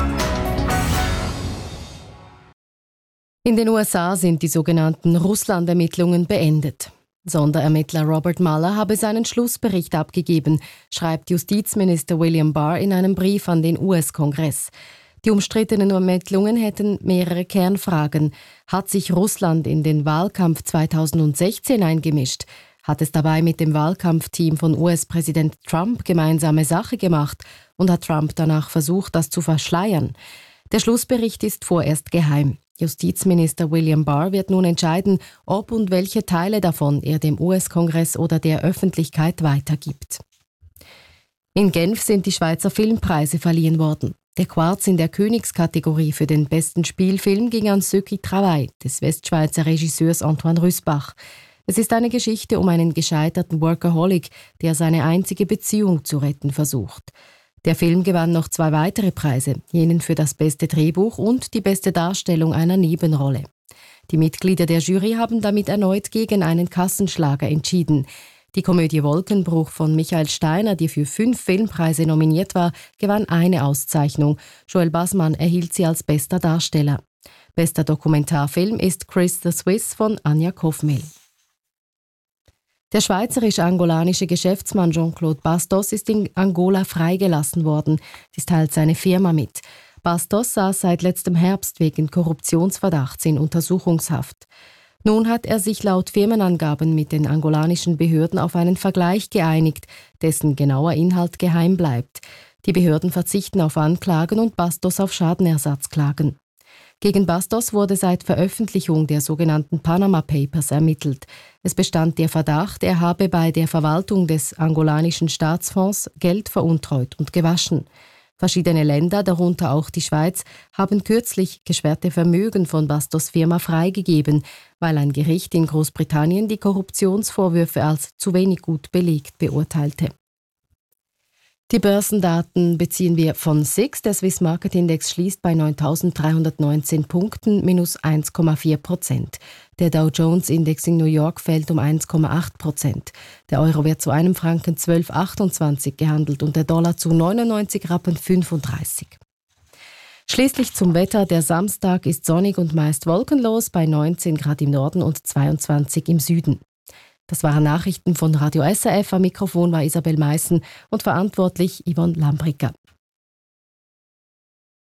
In den USA sind die sogenannten Russland-Ermittlungen beendet. Sonderermittler Robert Mueller habe seinen Schlussbericht abgegeben, schreibt Justizminister William Barr in einem Brief an den US-Kongress. Die umstrittenen Ermittlungen hätten mehrere Kernfragen. Hat sich Russland in den Wahlkampf 2016 eingemischt? Hat es dabei mit dem Wahlkampfteam von US-Präsident Trump gemeinsame Sache gemacht und hat Trump danach versucht, das zu verschleiern? Der Schlussbericht ist vorerst geheim. Justizminister William Barr wird nun entscheiden, ob und welche Teile davon er dem US-Kongress oder der Öffentlichkeit weitergibt. In Genf sind die Schweizer Filmpreise verliehen worden. Der Quarz in der Königskategorie für den besten Spielfilm ging an Ce qui travaille des Westschweizer Regisseurs Antoine Rüßbach. Es ist eine Geschichte um einen gescheiterten Workaholic, der seine einzige Beziehung zu retten versucht. Der Film gewann noch 2 weitere Preise, jenen für das beste Drehbuch und die beste Darstellung einer Nebenrolle. Die Mitglieder der Jury haben damit erneut gegen einen Kassenschlager entschieden. Die Komödie Wolkenbruch von Michael Steiner, die für 5 Filmpreise nominiert war, gewann eine Auszeichnung. Joel Bassmann erhielt sie als bester Darsteller. Bester Dokumentarfilm ist Chris the Swiss von Anja Kofmehl. Der schweizerisch-angolanische Geschäftsmann Jean-Claude Bastos ist in Angola freigelassen worden. Dies teilt seine Firma mit. Bastos saß seit letztem Herbst wegen Korruptionsverdachts in Untersuchungshaft. Nun hat er sich laut Firmenangaben mit den angolanischen Behörden auf einen Vergleich geeinigt, dessen genauer Inhalt geheim bleibt. Die Behörden verzichten auf Anklagen und Bastos auf Schadenersatzklagen. Gegen Bastos wurde seit Veröffentlichung der sogenannten Panama Papers ermittelt. Es bestand der Verdacht, er habe bei der Verwaltung des angolanischen Staatsfonds Geld veruntreut und gewaschen. Verschiedene Länder, darunter auch die Schweiz, haben kürzlich gesperrte Vermögen von Bastos Firma freigegeben, weil ein Gericht in Großbritannien die Korruptionsvorwürfe als zu wenig gut belegt beurteilte. Die Börsendaten beziehen wir von SIX. Der Swiss Market Index schließt bei 9.319 Punkten, minus 1,4%. Der Dow Jones Index in New York fällt um 1,8%. Der Euro wird zu einem Franken 12,28 gehandelt und der Dollar zu 99,35 Rappen. Schließlich zum Wetter. Der Samstag ist sonnig und meist wolkenlos bei 19 Grad im Norden und 22 im Süden. Das waren Nachrichten von Radio SRF. Am Mikrofon war Isabel Meissen und verantwortlich Yvonne Lambricker.